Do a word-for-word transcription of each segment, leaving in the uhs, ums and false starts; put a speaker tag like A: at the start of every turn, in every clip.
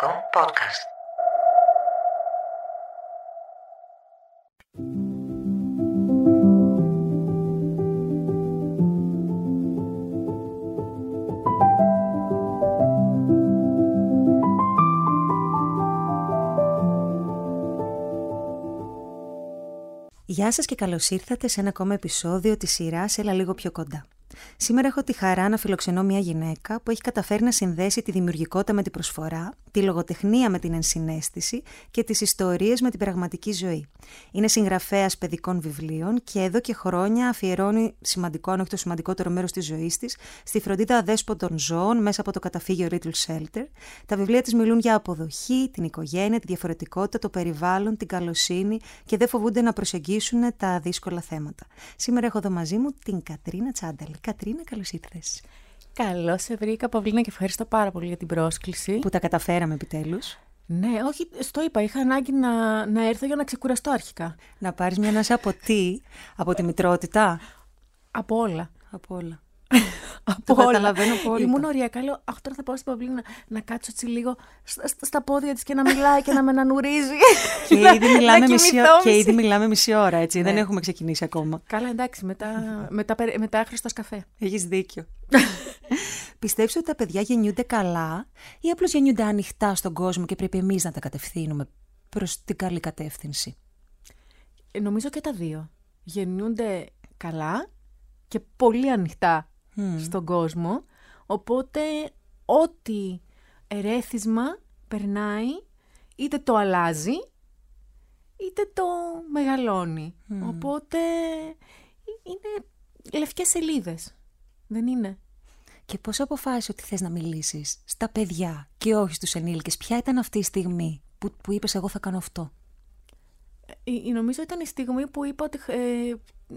A: Ελληνικό podcast.
B: Γεια σας και καλώς ήρθατε σε ένα ακόμα επεισόδιο της σειράς «Έλα λίγο πιο κοντά». Σήμερα έχω τη χαρά να φιλοξενώ μια γυναίκα που έχει καταφέρει να συνδέσει τη δημιουργικότητα με την προσφορά, τη λογοτεχνία με την ενσυναίσθηση και τις ιστορίες με την πραγματική ζωή. Είναι συγγραφέας παιδικών βιβλίων και εδώ και χρόνια αφιερώνει σημαντικό, αν όχι το σημαντικότερο μέρος της ζωής της, στη φροντίδα αδέσποτων ζώων μέσα από το καταφύγιο Little Shelter. Τα βιβλία της μιλούν για αποδοχή, την οικογένεια, τη διαφορετικότητα, το περιβάλλον, την καλοσύνη και δεν φοβούνται να προσεγγίσουν τα δύσκολα θέματα. Σήμερα έχω εδώ μαζί μου την Κατρίνα Τσάνταλη. Κατρίνα, καλώς ήρθες.
C: Καλώς σε βρήκα, Παυλίνα, και ευχαριστώ πάρα πολύ για την πρόσκληση.
B: Που τα καταφέραμε επιτέλους.
C: Ναι, όχι, στο είπα, είχα ανάγκη να, να έρθω για να ξεκουραστώ αρχικά.
B: Να πάρεις μια ανάσα από τι, από τη μητρότητα.
C: Από όλα.
B: Από όλα.
C: Από
B: όλα.
C: Καταλαβαίνω πολύ. Ήμουν ωριακά, λέω, αχ, τώρα θα πάω στην Παυλίνα να, να κάτσω έτσι λίγο στα, στα, στα πόδια της και να μιλάει και να με ανουρίζει.
B: Και ήδη μιλάμε, μισή, και ήδη μιλάμε μισή ώρα, έτσι. Ναι. Δεν έχουμε ξεκινήσει ακόμα.
C: Καλά, εντάξει, μετά, μετά, μετά άχρηστο καφέ.
B: Έχεις δίκιο. Πιστεύεις ότι τα παιδιά γεννιούνται καλά ή απλώς γεννιούνται ανοιχτά στον κόσμο και πρέπει εμείς να τα κατευθύνουμε προς την καλή κατεύθυνση?
C: Ε, νομίζω και τα δύο. Γεννιούνται καλά και πολύ ανοιχτά mm. στον κόσμο, οπότε ό,τι ερέθισμα περνάει είτε το αλλάζει είτε το μεγαλώνει. Mm. Οπότε είναι λευκές σελίδες, δεν είναι?
B: Και πώς αποφάσισες ότι θες να μιλήσεις στα παιδιά και όχι στους ενήλικες? Ποια ήταν αυτή η στιγμή που, που είπες εγώ θα κάνω αυτό?
C: Ε, νομίζω ήταν η στιγμή που είπα ότι ε,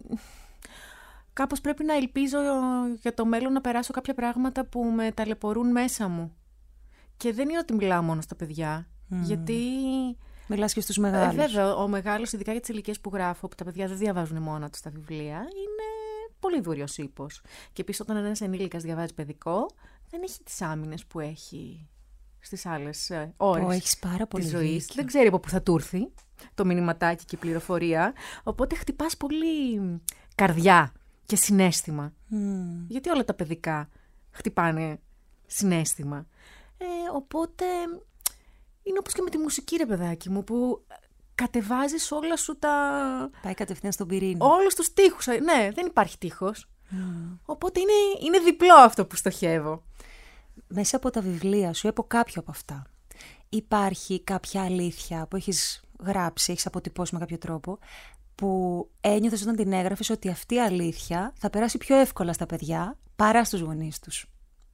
C: κάπως πρέπει να ελπίζω για το μέλλον να περάσω κάποια πράγματα που με ταλαιπωρούν μέσα μου. Και δεν είναι ότι μιλάω μόνο στα παιδιά, mm. γιατί...
B: Μιλάς και στους μεγάλους.
C: Ε, βέβαια, ο μεγάλος, ειδικά για τις ηλικίες που γράφω, που τα παιδιά δεν διαβάζουν μόνα τους τα βιβλία, είναι πολύ δούριος ύπος. Και επίσης όταν ένας ενήλικας διαβάζει παιδικό, δεν έχει τις άμυνες που έχει στις άλλες ε, ώρες της ζωής. Δεν ξέρει από πού θα του έρθει το μηνυματάκι και η πληροφορία. Οπότε χτυπάς πολύ καρδιά και συναίσθημα. Mm. Γιατί όλα τα παιδικά χτυπάνε συναίσθημα. Ε, οπότε είναι όπως και με τη μουσική, ρε παιδάκι μου, που κατεβάζεις όλα σου τα...
B: Πάει κατευθείαν στον πυρήνα.
C: Όλους τους τοίχους. Ναι, δεν υπάρχει τοίχος. Mm. Οπότε είναι, είναι διπλό αυτό που στοχεύω.
B: Μέσα από τα βιβλία σου, από κάποιο από αυτά, υπάρχει κάποια αλήθεια που έχεις γράψει, έχεις αποτυπώσει με κάποιο τρόπο, που ένιωθες όταν την έγραφες ότι αυτή η αλήθεια θα περάσει πιο εύκολα στα παιδιά παρά στους γονείς τους?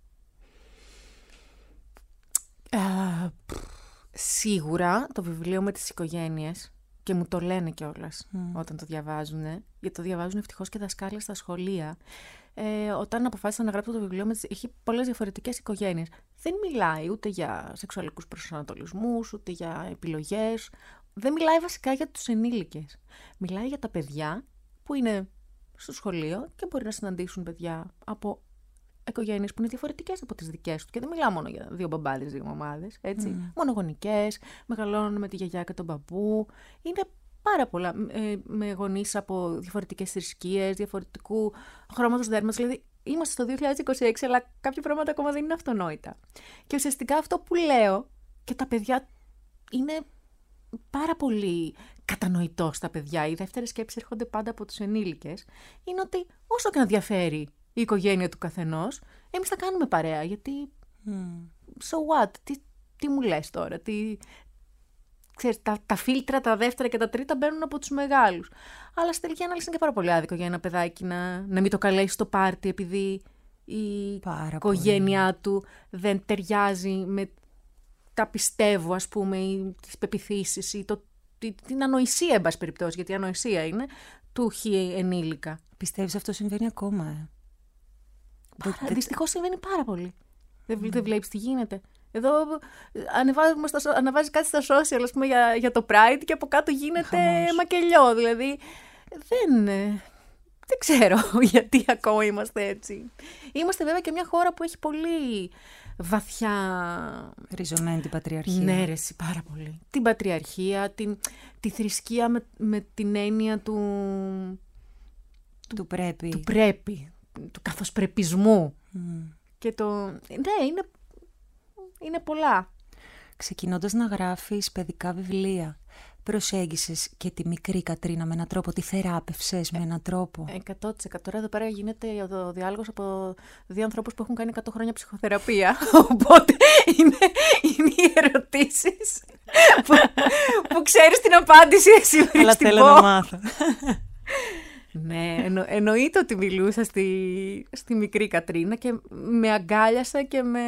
C: Uh, σίγουρα το βιβλίο με τις οικογένειες, και μου το λένε κιόλας mm. όταν το διαβάζουν, γιατί το διαβάζουν ευτυχώς και δασκάλες στα σχολεία. Ε, όταν αποφάσισα να γράψω το βιβλίο, με τις... έχει πολλές διαφορετικές οικογένειες. Δεν μιλάει ούτε για σεξουαλικούς προσανατολισμούς, ούτε για επιλογές. Δεν μιλάει βασικά για τους ενήλικες. Μιλάει για τα παιδιά που είναι στο σχολείο και μπορεί να συναντήσουν παιδιά από οικογένειες που είναι διαφορετικές από τις δικές του. Και δεν μιλάω μόνο για δύο μπαμπάδες, δύο μαμάδες, έτσι. Mm. Μονογονικές, μεγαλώνουν με τη γιαγιά και τον παππού. Είναι πάρα πολλά. Ε, με γονείς από διαφορετικές θρησκείες, διαφορετικού χρώματος δέρματος. Δηλαδή, είμαστε στο δύο χιλιάδες είκοσι έξι, αλλά κάποια πράγματα ακόμα δεν είναι αυτονόητα. Και ουσιαστικά αυτό που λέω, και τα παιδιά είναι πάρα πολύ κατανοητό στα παιδιά. Οι δεύτερες σκέψεις έρχονται πάντα από τους ενήλικες. Είναι ότι όσο και να διαφέρει η οικογένεια του καθενός, εμείς θα κάνουμε παρέα. Γιατί, mm. so what, τι, τι μου λες τώρα, τι... Ξέρεις, τα, τα φίλτρα, τα δεύτερα και τα τρίτα μπαίνουν από τους μεγάλους. Αλλά στη τελική ανάλυση είναι και πάρα πολύ άδικο για ένα παιδάκι να, να μην το καλέσει στο πάρτι επειδή η πάρα οικογένειά πολύ. του δεν ταιριάζει με τα πιστεύω, ας πούμε, ή τις πεποιθήσεις ή το, την ανοησία, εν πάση περιπτώσει, γιατί η ανοησία είναι του χι ενήλικα.
B: Πιστεύεις αυτό συμβαίνει ακόμα, ε?
C: Πάρα, δυστυχώς συμβαίνει πάρα πολύ. Δεν, mm. δεν βλέπεις τι γίνεται. Εδώ ανεβάζουμε στα, ανεβάζει κάτι στα social, ας πούμε, για, για το Pride και από κάτω γίνεται Χαμός. μακελιό. Δηλαδή, δεν, δεν ξέρω γιατί ακόμα είμαστε έτσι. Είμαστε βέβαια και μια χώρα που έχει πολύ βαθιά...
B: Ριζωμένη την πατριαρχία.
C: Ναι, ρε, εσύ, πάρα πολύ. Την πατριαρχία, την, τη θρησκεία με, με την έννοια του...
B: Του πρέπει.
C: Του πρέπει, του καθοσπρεπισμού.
B: Mm.
C: Και το... Ναι, είναι, είναι πολλά.
B: Ξεκινώντας να γράφεις παιδικά βιβλία, προσέγγισες και τη μικρή Κατρίνα με έναν τρόπο, τη θεράπευσες με έναν τρόπο?
C: εκατό τοις εκατό. Τώρα εδώ πέρα γίνεται ο διάλογος από δύο ανθρώπους που έχουν κάνει εκατό χρόνια ψυχοθεραπεία. Οπότε είναι, είναι οι ερωτήσεις που, που ξέρεις την απάντηση εσύ.
B: Αλλά θέλω να μάθω.
C: Ναι, εννο, εννοείται ότι μιλούσα στη, στη μικρή Κατρίνα και με αγκάλιασα και με...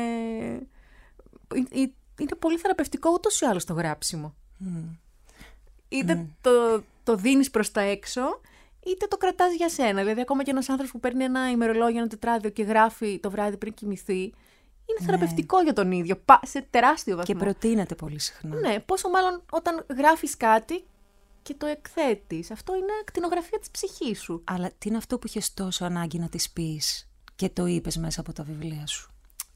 C: Είναι πολύ θεραπευτικό ούτως ή άλλως το γράψιμο. Mm. Είτε mm. το, το δίνεις προς τα έξω, είτε το κρατάς για σένα. Δηλαδή, ακόμα και ένας άνθρωπος που παίρνει ένα ημερολόγιο, ένα τετράδιο και γράφει το βράδυ πριν κοιμηθεί, είναι ναι. θεραπευτικό για τον ίδιο, σε τεράστιο βαθμό.
B: Και προτείνεται πολύ συχνά.
C: Ναι, πόσο μάλλον όταν γράφεις κάτι και το εκθέτεις. Αυτό είναι ακτινογραφία της ψυχής σου.
B: Αλλά τι είναι αυτό που είχες τόσο ανάγκη να της πεις και το είπες μέσα από τα βιβλία σου?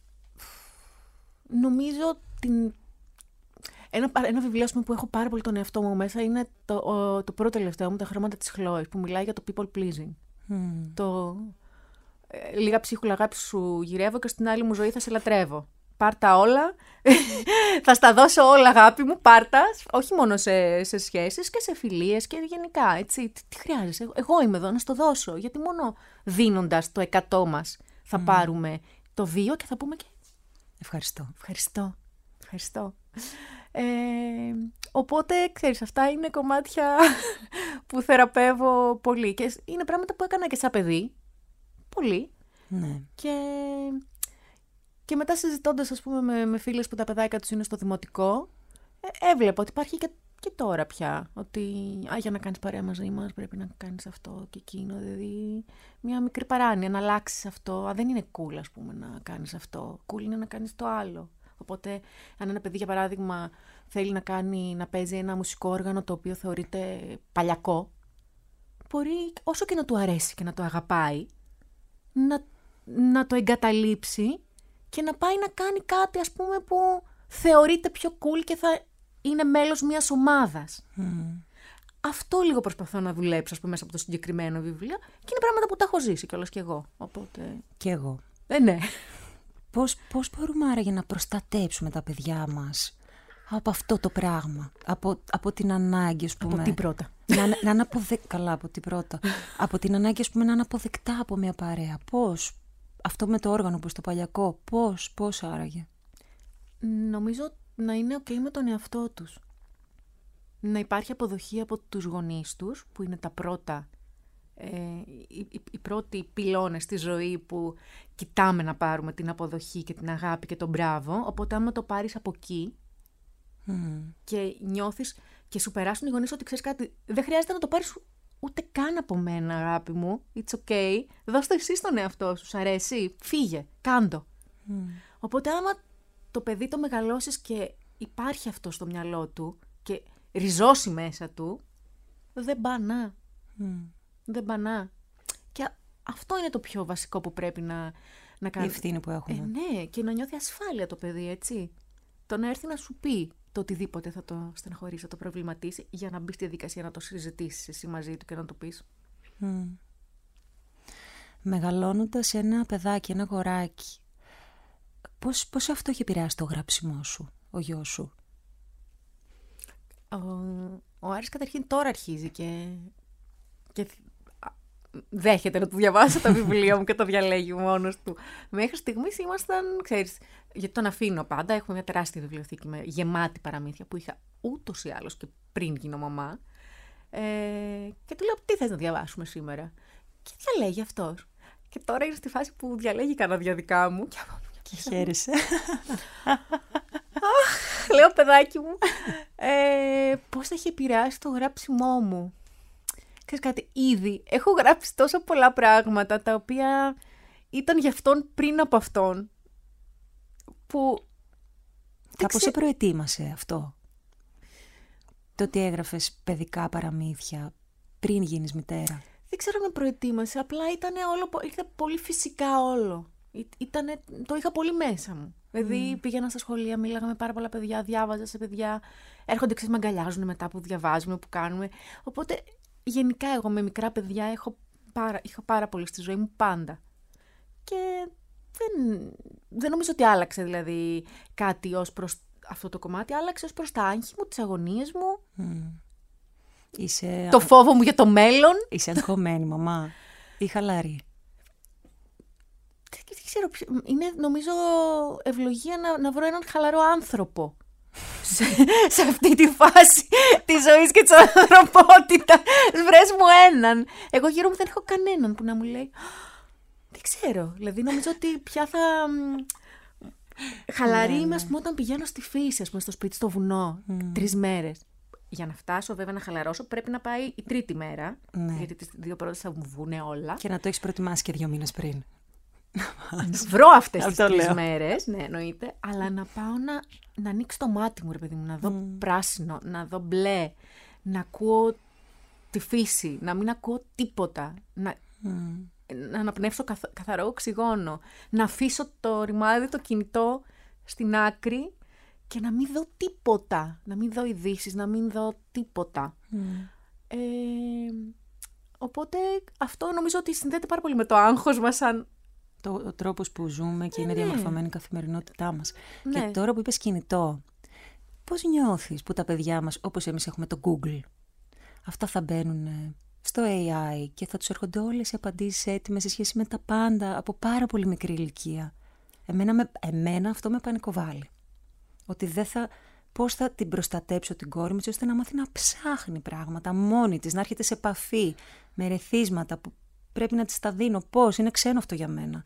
C: Νομίζω την... Ένα, ένα βιβλίο που έχω πάρα πολύ τον εαυτό μου μέσα είναι το, ο, το πρώτο τελευταίο μου, Τα χρώματα της Χλόης, που μιλάει για το people pleasing. Mm. Το ε, λίγα ψίχουλα αγάπη σου γυρεύω και στην άλλη μου ζωή θα σε λατρεύω. Πάρτα όλα, θα στα δώσω όλα αγάπη μου, πάρτα, όχι μόνο σε, σε σχέσεις και σε φιλίες και γενικά, έτσι. Τι, τι χρειάζεσαι, εγώ, εγώ είμαι εδώ να στο δώσω, γιατί μόνο δίνοντας το εκατό μας θα mm. πάρουμε το δύο και θα πούμε και...
B: Ευχαριστώ.
C: Ευχαριστώ. Ευχαριστώ. Ε, οπότε, ξέρεις, αυτά είναι κομμάτια που θεραπεύω πολύ. Και είναι πράγματα που έκανα και σαν παιδί. Πολύ.
B: Ναι.
C: Και, και μετά συζητώντας, ας πούμε, με, με φίλες που τα παιδάκια τους είναι στο δημοτικό, ε, έβλεπα ότι υπάρχει και, και τώρα πια. Ότι α, για να κάνεις παρέα μαζί μας πρέπει να κάνεις αυτό και εκείνο. Δηλαδή, μια μικρή παράνοια, να αλλάξεις αυτό. Α, δεν είναι cool, ας πούμε, να κάνεις αυτό. Cool είναι να κάνεις το άλλο. Οπότε, αν ένα παιδί, για παράδειγμα, θέλει να, κάνει, να παίζει ένα μουσικό όργανο το οποίο θεωρείται παλιακό, μπορεί, όσο και να του αρέσει και να το αγαπάει, να, να το εγκαταλείψει και να πάει να κάνει κάτι, ας πούμε, που θεωρείται πιο cool και θα είναι μέλος μιας ομάδας. Mm. Αυτό λίγο προσπαθώ να δουλέψω, ας πούμε, μέσα από το συγκεκριμένο βιβλίο, και είναι πράγματα που τα έχω ζήσει κιόλας κι εγώ. Οπότε...
B: Κι εγώ.
C: Ε, ναι.
B: Πώς, πώς μπορούμε άραγε να προστατέψουμε τα παιδιά μας από αυτό το πράγμα, από, από την ανάγκη, ας πούμε...
C: Από τι πρώτα?
B: Να, να είναι αποδε... Καλά, από τι πρώτα. Από την ανάγκη, ας πούμε, να είναι αποδεκτά από μια παρέα. Πώς? Αυτό με το όργανο που στο παλιακό, πώς, πώς άραγε?
C: Νομίζω να είναι ok με τον εαυτό τους. Να υπάρχει αποδοχή από τους γονείς τους, που είναι τα πρώτα... Ε, οι, οι, οι πρώτοι πυλώνες στη ζωή που κοιτάμε να πάρουμε την αποδοχή και την αγάπη και τον μπράβο. Οπότε άμα το πάρεις από εκεί mm. και νιώθεις και σου περάσουν οι γονείς ότι ξέρεις κάτι, δεν χρειάζεται να το πάρεις ούτε καν από μένα, αγάπη μου, it's okay, δώσ' το εσύ στον εαυτό σου, σ' αρέσει, φύγε, κάντο. Mm. Οπότε άμα το παιδί το μεγαλώσεις και υπάρχει αυτό στο μυαλό του και ριζώσει μέσα του, δεν πανά. Mm. Δεν πανά. Και αυτό είναι το πιο βασικό που πρέπει να, να κάνει.
B: Η ευθύνη που έχουμε.
C: Ε, ναι, και να νιώθει ασφάλεια το παιδί, έτσι. Το να έρθει να σου πει το οτιδήποτε θα το στεναχωρήσει, θα το προβληματίσει, για να μπει στη διαδικασία να το συζητήσεις εσύ μαζί του και να το πεις.
B: Mm. Μεγαλώνοντας ένα παιδάκι, ένα αγοράκι, πώς, πώς αυτό έχει επηρεάσει το γράψιμό σου, ο γιος σου?
C: Ο, ο Άρης καταρχήν τώρα αρχίζει και... και δέχεται να του διαβάσω τα βιβλία μου και το διαλέγει μόνος του. Μέχρι στιγμής ήμασταν, ξέρεις, γιατί τον αφήνω πάντα. Έχουμε μια τεράστια βιβλιοθήκη με γεμάτη παραμύθια που είχα ούτως ή άλλως και πριν γίνω μαμά. Ε, και του λέω, τι θες να διαβάσουμε σήμερα? Και διαλέγει αυτός. Και τώρα είναι στη φάση που διαλέγει κανένα δυο δικά μου.
B: Και χαίρεσαι.
C: Αχ, λέω, παιδάκι μου, ε, πώς θα έχει επηρεάσει το γράψιμό μου? Ξέρεις κάτι, ήδη έχω γράψει τόσο πολλά πράγματα τα οποία ήταν για αυτόν πριν από αυτόν, που...
B: Κάπως σε προετοίμασε αυτό? Το ότι έγραφες παιδικά παραμύθια πριν γίνεις μητέρα?
C: Δεν ξέρω αν με προετοίμασε, απλά ήταν όλο, ήταν πολύ φυσικά όλο. Ήτανε, το είχα πολύ μέσα μου. Δηλαδή
B: Mm.
C: πήγαινα στα σχολεία, μίλαγα με πάρα πολλά παιδιά, διάβαζα σε παιδιά. Έρχονται, ξέρεις, με αγκαλιάζουν μετά που διαβάζουμε, που κάνουμε. Οπότε γενικά εγώ με μικρά παιδιά έχω πάρα, είχα πάρα πολύ στη ζωή μου πάντα. Και δεν, δεν νομίζω ότι άλλαξε δηλαδή κάτι ως προς αυτό το κομμάτι. Άλλαξε ως προς τα άγχη μου, τις αγωνίες μου.
B: Mm. Είσαι...
C: Το φόβο μου για το μέλλον.
B: Είσαι αγχωμένη, μαμά, ή χαλαρή?
C: Δεν ξέρω, είναι νομίζω ευλογία να, να βρω έναν χαλαρό άνθρωπο σε, σε αυτή τη φάση της ζωής και της ανθρωπότητας. Βρες μου έναν. Εγώ γύρω μου δεν έχω κανέναν που να μου λέει. Δεν ξέρω, δηλαδή νομίζω ότι πια θα... Χαλαρή
B: ναι,
C: είμαι,
B: ναι.
C: ας πούμε, όταν πηγαίνω στη φύση, ας πούμε, στο σπίτι, στο βουνό, mm. τρεις μέρες. Για να φτάσω βέβαια να χαλαρώσω πρέπει να πάει η τρίτη μέρα,
B: ναι.
C: γιατί τις δύο πρώτες θα μου βγουνε όλα.
B: Και να το έχεις προετοιμάσει και δύο μήνες πριν.
C: Βρω αυτές τις τρεις
B: λέω.
C: μέρες, ναι, εννοείται, αλλά να πάω να, να ανοίξω το μάτι μου, ρε παιδί μου, να δω mm. πράσινο, να δω μπλε, να ακούω τη φύση, να μην ακούω τίποτα, να, mm. να αναπνεύσω καθ, καθαρό οξυγόνο, να αφήσω το ρημάδι, το κινητό στην άκρη και να μην δω τίποτα, να μην δω ειδήσεις, να μην δω τίποτα. Mm. Ε, οπότε αυτό νομίζω ότι συνδέεται πάρα πολύ με το άγχος μας σαν...
B: Το, ο τρόπος που ζούμε και
C: ε,
B: είναι
C: ναι.
B: διαμορφωμένη η καθημερινότητά μας.
C: Ναι.
B: Και τώρα που είπες κινητό, πώς νιώθεις που τα παιδιά μας, όπως εμείς έχουμε το Google, αυτά θα μπαίνουν στο έι άι και θα τους έρχονται όλες οι απαντήσεις έτοιμες σε σχέση με τα πάντα από πάρα πολύ μικρή ηλικία. Εμένα, με, εμένα αυτό με πανικοβάλλει. Ότι δεν θα... Πώς θα την προστατέψω την κόρη μου, ώστε να μάθει να ψάχνει πράγματα μόνη της, να έρχεται σε επαφή με ρεθίσματα που πρέπει να της τα δίνω. Πώς, είναι ξένο αυτό για μένα.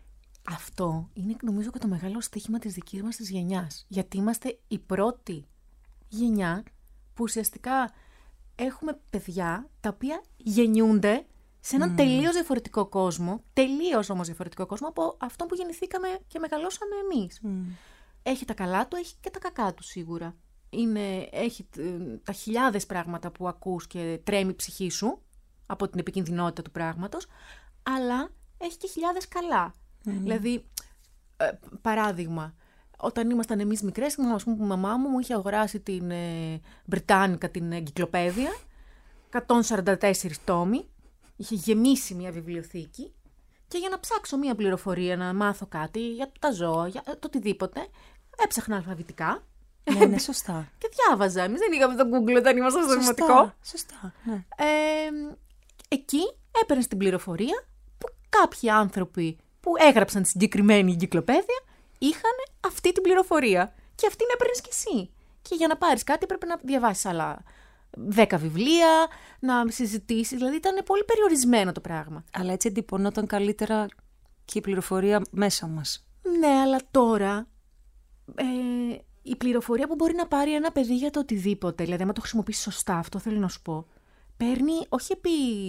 C: Αυτό είναι νομίζω και το μεγάλο στοίχημα της δικής μας της γενιάς. Γιατί είμαστε η πρώτη γενιά που ουσιαστικά έχουμε παιδιά τα οποία γεννιούνται σε έναν mm. τελείως διαφορετικό κόσμο, τελείως όμως διαφορετικό κόσμο από αυτό που γεννηθήκαμε και μεγαλώσαμε εμείς. Mm. Έχει τα καλά του, έχει και τα κακά του σίγουρα. Είναι, έχει τα χιλιάδες πράγματα που ακούς και τρέμει η ψυχή σου από την επικινδυνότητα του πράγματος, αλλά έχει και χιλιάδες καλά. Mm. Δηλαδή, ε, παράδειγμα, όταν ήμασταν εμείς μικρές, ας πούμε, η μαμά μου μου είχε αγοράσει την ε, Βρυτάνικα, την εγκυκλοπαίδεια, εκατόν σαράντα τέσσερις τόμοι, είχε γεμίσει μια βιβλιοθήκη και για να ψάξω μια πληροφορία, να μάθω κάτι για τα ζώα, για το οτιδήποτε, έψαχνα αλφαβητικά.
B: Ναι, ναι, σωστά.
C: Και διάβαζα. Εμείς δεν είχαμε το Google όταν ήμασταν στο δημοτικό.
B: Σωστά, σωστά, ναι.
C: Ε, εκεί έπαιρνες την πληροφορία που κάποιοι άνθρωποι που έγραψαν τη συγκεκριμένη εγκυκλοπαίδεια είχαν αυτή την πληροφορία. Και αυτήν έπαιρνες κι εσύ. Και για να πάρεις κάτι πρέπει να διαβάσεις άλλα δέκα βιβλία, να συζητήσεις. Δηλαδή ήταν πολύ περιορισμένο το πράγμα.
B: Αλλά έτσι εντυπωνόταν καλύτερα και η πληροφορία μέσα μας.
C: Ναι, αλλά τώρα ε, η πληροφορία που μπορεί να πάρει ένα παιδί για το οτιδήποτε, δηλαδή άμα το χρησιμοποιήσει σωστά, αυτό θέλω να σου πω, παίρνει όχι επί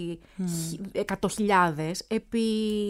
C: mm. εκατό χιλιάδες, επί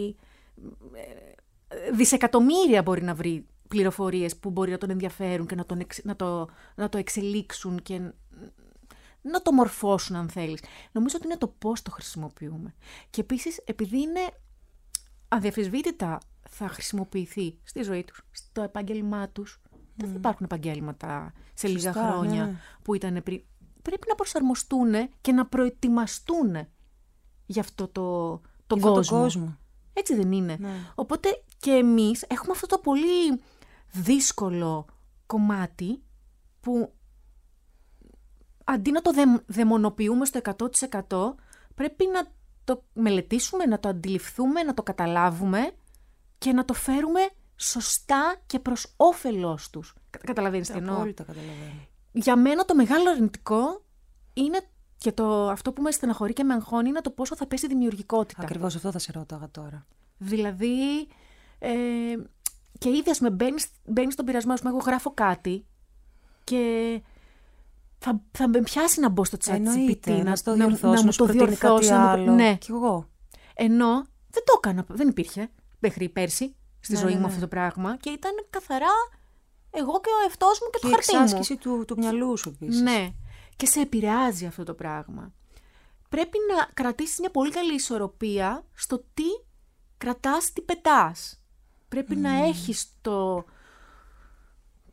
C: δισεκατομμύρια μπορεί να βρει πληροφορίες που μπορεί να τον ενδιαφέρουν και να, τον εξ, να, το, να το εξελίξουν και να το μορφώσουν αν θέλεις. Νομίζω ότι είναι το πώς το χρησιμοποιούμε. Και επίσης επειδή είναι αδιαφυσβήτητα θα χρησιμοποιηθεί στη ζωή τους, στο επάγγελμά τους. Mm. Δεν θα υπάρχουν επαγγέλματα σε λίγα Σωστά, χρόνια ναι. που ήταν πριν. Πρέπει να προσαρμοστούν και να προετοιμαστούν για αυτό το, τον
B: για
C: κόσμο.
B: κόσμο.
C: Έτσι δεν είναι.
B: Ναι.
C: Οπότε και εμείς έχουμε αυτό το πολύ δύσκολο κομμάτι που αντί να το δε, δαιμονοποιούμε στο εκατό τοις εκατό πρέπει να το μελετήσουμε, να το αντιληφθούμε, να το καταλάβουμε και να το φέρουμε σωστά και προς όφελός τους. Καταλαβαίνεις τι εννοώ?
B: Απόλυτα καταλαβαίνω.
C: Για μένα το μεγάλο αρνητικό είναι και το, αυτό που με στεναχωρεί και με αγχώνει είναι το πόσο θα πέσει η δημιουργικότητα.
B: Ακριβώς αυτό θα σε ρώταγα τώρα.
C: Δηλαδή, ε, και ήδη ας με μπαίνεις, μπαίνεις στον πειρασμό, ας πούμε, εγώ γράφω κάτι και θα, θα με πιάσει να μπω στο chat τζι πι τι, να,
B: να, το
C: να, να μου το διορθώσει.
B: Άλλο.
C: Ναι.
B: Κι εγώ.
C: Ενώ δεν το έκανα, δεν υπήρχε μέχρι πέρσι στη
B: ναι,
C: ζωή
B: ναι,
C: μου
B: ναι.
C: αυτό το πράγμα και ήταν καθαρά εγώ και ο εαυτός μου και,
B: και
C: το χαρτί μου.
B: Και η εξάσκηση του, του μυαλού σου επίσης.
C: Ναι, και σε επηρεάζει αυτό το πράγμα. Πρέπει να κρατήσεις μια πολύ καλή ισορροπία στο τι κρατάς, τι πετάς. Πρέπει mm. να έχεις το,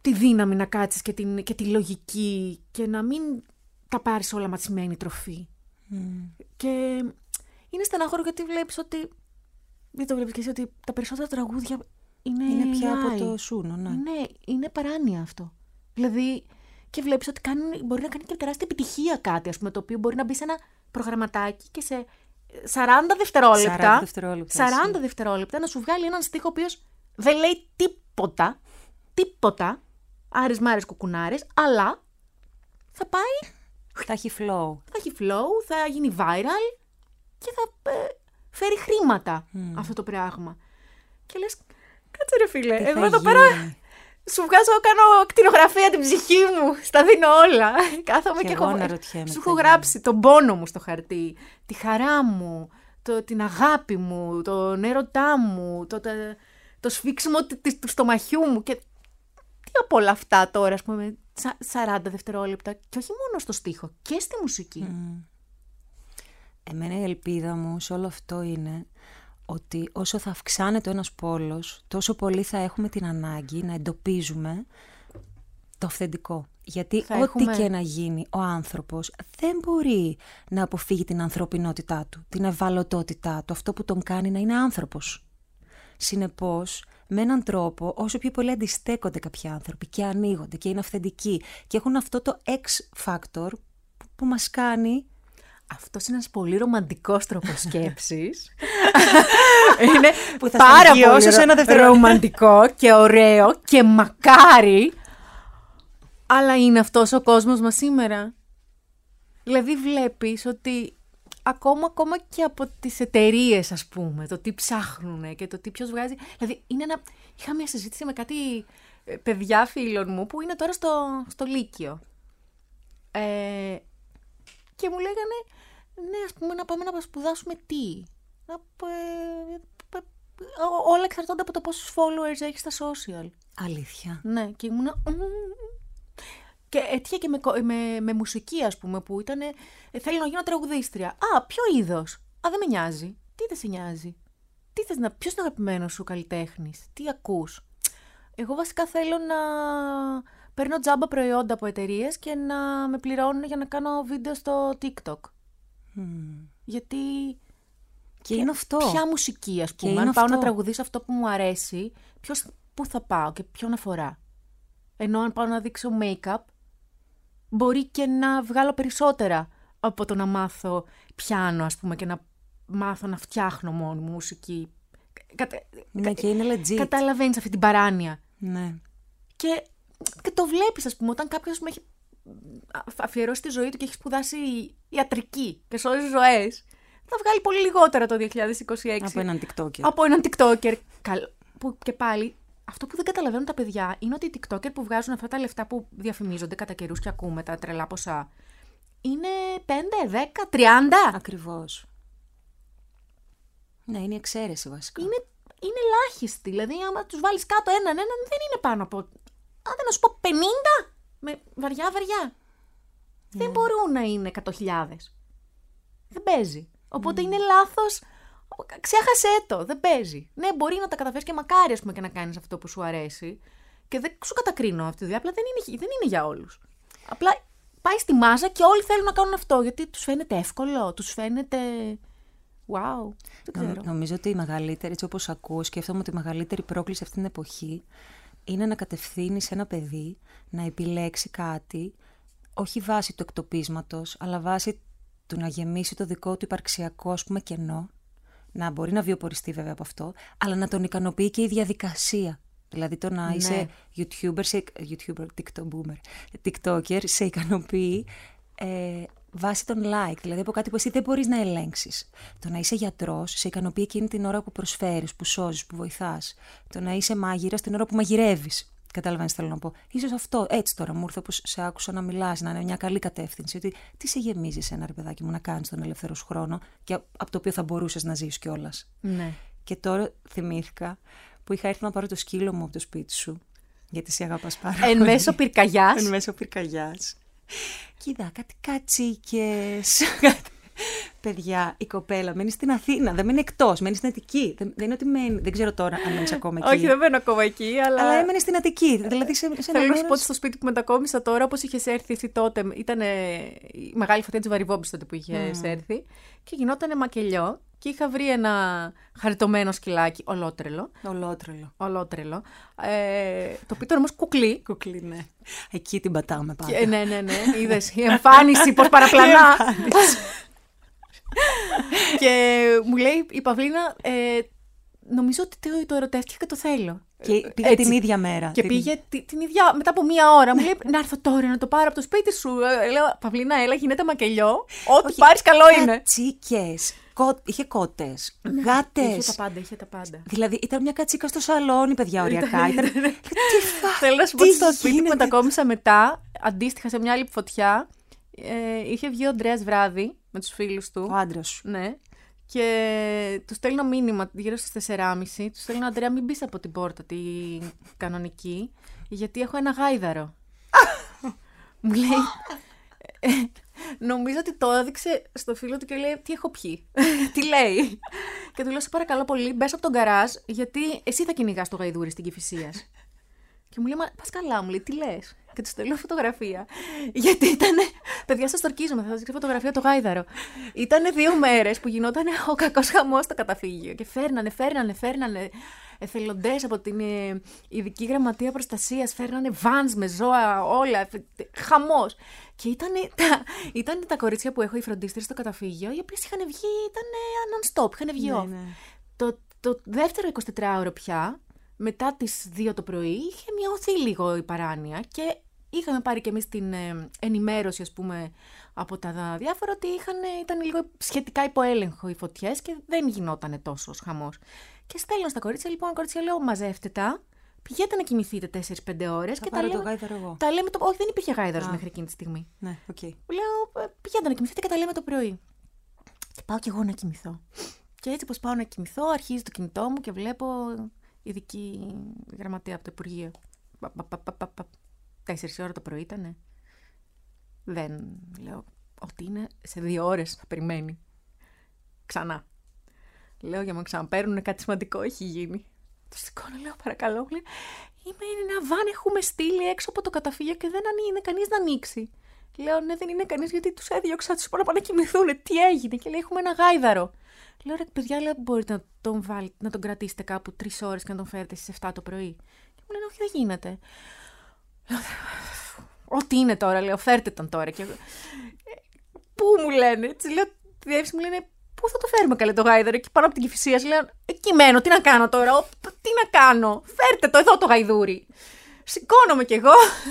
C: τη δύναμη να κάτσεις και, την, και τη λογική και να μην τα πάρεις όλα ματσιμένη τροφή. Mm. Και είναι στενάχωρο γιατί βλέπεις ότι, δεν το βλέπεις και εσύ, ότι τα περισσότερα τραγούδια είναι,
B: είναι πια
C: live.
B: Από το Σούνο, ναι.
C: Είναι, είναι παράνοια αυτό. Δηλαδή, και βλέπεις ότι κάνει, μπορεί να κάνει και τεράστια επιτυχία κάτι, ας πούμε, το οποίο μπορεί να μπει σε ένα προγραμματάκι και σε σαράντα δευτερόλεπτα,
B: σαράντα δευτερόλεπτα,
C: σαράντα δευτερόλεπτα να σου βγάλει έναν στίχο ο οποίος δεν λέει τίποτα, τίποτα, άρες μάρες κουκουνάρες, αλλά θα πάει...
B: Θα έχει flow.
C: Θα έχει flow, θα γίνει viral και θα ε, φέρει χρήματα mm. αυτό το πράγμα. Και λες, κάτσε ρε φίλε,
B: τι
C: εγώ εδώ πέρα σου βγάζω, κάνω κτηνογραφία την ψυχή μου, στα δίνω όλα. Κάθομαι και, και έχω, σου έχω γράψει τον πόνο μου στο χαρτί, τη χαρά μου, το, την αγάπη μου, τον έρωτά μου, το, το, το σφίξιμο του στομαχιού μου και τι από όλα αυτά τώρα, ας πούμε, σαράντα δευτερόλεπτα και όχι μόνο στο στίχο, και στη μουσική. Mm.
B: Εμένα η ελπίδα μου σε όλο αυτό είναι ότι όσο θα αυξάνεται ο ένας πόλος, τόσο πολύ θα έχουμε την ανάγκη να εντοπίζουμε το αυθεντικό. Γιατί θα ό,τι έχουμε... και να γίνει ο άνθρωπος δεν μπορεί να αποφύγει την ανθρωπινότητά του, την ευαλωτότητά του, αυτό που τον κάνει να είναι άνθρωπος. Συνεπώς, με έναν τρόπο, όσο πιο πολύ αντιστέκονται κάποιοι άνθρωποι και ανοίγονται και είναι αυθεντικοί και έχουν αυτό το X-factor που, που μας κάνει...
C: Αυτός είναι ένας πολύ ρομαντικός τρόπος σκέψης. Είναι
B: που θα
C: πάρα πολύ
B: σε ένα
C: ρομαντικό και ωραίο και μακάρι. Αλλά είναι αυτός ο κόσμος μας σήμερα. Δηλαδή βλέπεις ότι ακόμα, ακόμα και από τις εταιρείες, ας πούμε, το τι ψάχνουν και το τι ποιος βγάζει. Δηλαδή είναι ένα... Είχα μια συζήτηση με κάτι παιδιά φίλων μου που είναι τώρα στο, στο Λύκειο. Ε, και μου λέγανε, ναι, ας πούμε, να πάμε να σπουδάσουμε τι. Να, ε, ε, όλα εξαρτώνται από το πόσους followers έχεις στα social.
B: Αλήθεια.
C: Ναι, και ήμουνα... Και έτυχε και με, με, με μουσική, ας πούμε, που ήταν. Ε, θέλω να γίνω τραγουδίστρια. Α, ποιο είδος. Α, δεν με νοιάζει. Τι δεν σε νοιάζει. Τι θες να. Ποιος είναι ο αγαπημένος σου καλλιτέχνης. Τι ακούς. Εγώ βασικά θέλω να παίρνω τζάμπα προϊόντα από εταιρείες και να με πληρώνουν για να κάνω βίντεο στο TikTok. Mm. Γιατί.
B: Και είναι αυτό.
C: Ποια μουσική, ας πούμε. Αν πάω αυτό. Να τραγουδήσω αυτό που μου αρέσει, ποιος, πού θα πάω και ποιον αφορά. Ενώ αν πάω να δείξω make-up, μπορεί και να βγάλω περισσότερα από το να μάθω πιάνο, ας πούμε, και να μάθω να φτιάχνω μόνη μου μουσική. Κατα...
B: Ναι, και είναι legit.
C: Καταλαβαίνεις αυτή την παράνοια.
B: Ναι.
C: Και, και το βλέπεις, ας πούμε, όταν κάποιος μου έχει αφιερώσει τη ζωή του και έχει σπουδάσει ιατρική και σώζει ζωές, θα βγάλει πολύ λιγότερα το δύο χιλιάδες είκοσι έξι.
B: Από έναν TikToker.
C: Από έναν TikToker. Που και πάλι... Αυτό που δεν καταλαβαίνουν τα παιδιά είναι ότι οι TikToker που βγάζουν αυτά τα λεφτά που διαφημίζονται κατά καιρούς και ακούμε τα τρελά ποσά είναι πέντε, δέκα, τριάντα.
B: Ακριβώς. Ναι, είναι η εξαίρεση βασικά.
C: Είναι, είναι ελάχιστη. Δηλαδή, άμα τους βάλεις κάτω έναν έναν, δεν είναι πάνω από. Άντε να σου πω πενήντα με βαριά βαριά. Mm. Δεν μπορούν να είναι εκατό χιλιάδες. Δεν παίζει. Οπότε mm. είναι λάθος. Ξέχασέ το, δεν παίζει. Ναι, μπορεί να τα καταφέρεις και μακάρι, ας πούμε, και να κάνεις αυτό που σου αρέσει. Και δεν σου κατακρίνω αυτή τη δουλειά, απλά δεν είναι, δεν είναι για όλους. Απλά πάει στη μάζα και όλοι θέλουν να κάνουν αυτό, γιατί τους φαίνεται εύκολο, τους φαίνεται. Wow. Δεν ξέρω.
B: Νο, νομίζω ότι η μεγαλύτερη, έτσι όπως ακούω, σκέφτομαι ότι η μεγαλύτερη πρόκληση αυτή την εποχή είναι να κατευθύνεις ένα παιδί να επιλέξει κάτι, όχι βάσει του εκτοπίσματος, αλλά βάσει του να γεμίσει το δικό του υπαρξιακό, ας πούμε, κενό. Να μπορεί να βιοποριστεί βέβαια από αυτό, αλλά να τον ικανοποιεί και η διαδικασία. Δηλαδή το να ναι. είσαι YouTuber, σε, YouTuber, TikTok boomer, TikToker, σε ικανοποιεί ε, βάσει των like. Δηλαδή από κάτι που εσύ δεν μπορείς να ελέγξεις. Το να είσαι γιατρός, σε ικανοποιεί εκείνη την ώρα που προσφέρεις, που σώζεις, που βοηθάς. Το να είσαι μάγειρας την ώρα που μαγειρεύεις. Καταλαβαίνεις τι θέλω να πω. Ίσως αυτό, έτσι τώρα μου ήρθε όπως σε άκουσα να μιλάς, να είναι μια καλή κατεύθυνση. Ότι τι σε γεμίζει ένα ρε παιδάκι μου να κάνεις τον ελεύθερο σου χρόνο και από το οποίο θα μπορούσες να ζεις κιόλας.
C: Ναι.
B: Και τώρα θυμήθηκα που είχα έρθει να πάρω το σκύλο μου από το σπίτι σου. Γιατί σε αγαπάς πάρα πολύ.
C: Εν μέσω πυρκαγιάς.
B: Εν μέσω πυρκαγιάς. Κοίτα, κάτι κατσίκες. Παιδιά, η κοπέλα μένει στην Αθήνα, δεν μένει εκτός, μένει στην Αττική. Δεν, δεν είναι ότι μένει, δεν ξέρω τώρα αν μένει ακόμα εκεί.
C: Όχι, δεν μένω ακόμα εκεί, αλλά.
B: Αλλά έμενε στην Αττική. Δηλαδή σε, σε
C: Θέλω να
B: μέρος...
C: σου πω ότι στο σπίτι που μετακόμισα τώρα, όπως είχες έρθει εσύ τότε, ήταν η μεγάλη φωτιά της Βαριβόμπης τότε που είχες mm. έρθει, και γινόταν μακελιό. Και είχα βρει ένα χαριτωμένο σκυλάκι, ολότρελο.
B: Ολότρελο.
C: Ολότρελο. Ε, το οποίο ήταν όμως κουκλί.
B: Κουκλί, ναι. Εκεί την πατάμε πάντα.
C: Και, ναι, ναι, ναι. Είδες, η εμφάνιση, πώς παραπλανά. Και μου λέει η Παυλίνα, ε, νομίζω ότι το, το ερωτεύτηκε και το θέλω.
B: Και πήγε έτσι. Την ίδια μέρα.
C: Και
B: την...
C: πήγε την, την ίδια, μετά από μία ώρα. Μου λέει να έρθω τώρα να το πάρω από το σπίτι σου. Ε, λέω, Παυλίνα, έλα, γίνεται μακελιό. Ό,τι πάρεις καλό είναι.
B: Κατσίκες. Κο... Είχε κότες, γάτες.
C: Είχε τα πάντα, είχε τα πάντα.
B: Δηλαδή ήταν μια κατσίκα στο σαλόνι, παιδιά, οριακά. Ήταν... Τι φα...
C: Θέλω να σου πω ότι στο σπίτι που μετακόμισα μετά, αντίστοιχα σε μια άλλη φωτιά, ε, είχε βγει ο Ανδρέας βράδυ με τους φίλους του.
B: Ο άντρας σου.
C: Ναι. Και του στέλνω μήνυμα γύρω στις τέσσερα και μισή. Του στέλνω, Ανδρέα, μην μπεις από την πόρτα τη κανονική, γιατί έχω ένα γάιδαρο. Μου λέει. Νομίζω ότι το έδειξε στο φίλο του και λέει: Τι έχω πιει. Τι λέει. Και του λέω: Σε παρακαλώ πολύ, μπες από τον γκαράζ, γιατί εσύ θα κυνηγάς το γαϊδούρι στην Κηφισίας. Και μου λέει: Μα πας καλά, μου λέει, τι λες. Και του στέλνω φωτογραφία. Γιατί ήταν. Παιδιά, σας τορκίζομαι, θα σας δείξω φωτογραφία το γάιδαρο. Ήτανε δύο μέρες που γινόταν ο κακός χαμός στο καταφύγιο. Και φέρνανε, φέρνανε, φέρνανε εθελοντές από την Ειδική Γραμματεία Προστασίας, φέρνανε βανς με ζώα, όλα. Χαμός. Και ήτανε τα, ήτανε τα κορίτσια που έχω, οι φροντίστρες στο καταφύγιο, οι οποίες είχαν βγει, ήταν non-stop, είχαν βγει off. Ναι, ναι. Το, το δεύτερο εικοσιτετράωρο πια, μετά τις δύο το πρωί, είχε μειωθεί λίγο η παράνοια και είχαμε πάρει κι εμείς την ε, ενημέρωση, ας πούμε, από τα διάφορα ότι είχαν, ήταν λίγο σχετικά υποέλεγχο οι φωτιές και δεν γινόταν τόσο χαμός. Και στέλνω στα κορίτσια, λοιπόν, κορίτσια, λέω, μαζεύτε τα, πηγαίνετε να κοιμηθείτε τέσσερις πέντε ώρες και τα λέμε, το γάιδαρο εγώ. Τα λέμε το, όχι, δεν υπήρχε γάιδαρος μέχρι εκείνη τη στιγμή.
B: Ναι, οκ. Okay.
C: Λέω, πηγαίνετε να κοιμηθείτε και τα λέμε το πρωί. Και πάω κι εγώ να κοιμηθώ. Και έτσι πως πάω να κοιμηθώ, αρχίζει το κινητό μου και βλέπω Ειδική Γραμματεία από το Υπουργείο. Τέσσερις ώρα το πρωί ήτανε. Δεν λέω ότι είναι σε δύο ώρες θα περιμένει. Ξανά. Λέω για να με ξαναπαίρνουν, κάτι σημαντικό έχει γίνει. Το σηκώνω, λέω παρακαλώ. Λέει, είμαι ένα βαν, έχουμε στείλει έξω από το καταφύγιο και δεν είναι κανείς να ανοίξει. Λέω, ναι, δεν είναι κανείς γιατί τους έδιωξα, τους είπα να πάνε να κοιμηθούν. Τι έγινε? Και λέει, έχουμε ένα γάιδαρο. Λέω, ρε παιδιά, λέω, μπορείτε να τον, βάλ, να τον κρατήσετε κάπου τρεις ώρες και να τον φέρετε στις εφτά το πρωί. Και μου λένε, όχι, δεν γίνεται. Λέω, ό,τι είναι τώρα, λέω, φέρτε τον τώρα. Και... Πού μου λένε, έτσι λέω, τη διεύθυνση μου λένε, πού θα το φέρουμε καλέ το γάιδαρο, εκεί πάνω από την Κηφισίας. Λέω, εκεί μένω, τι να κάνω τώρα, ο, τι να κάνω, φέρτε το εδώ το γαϊδούρι. Σηκώνομαι κι εγώ,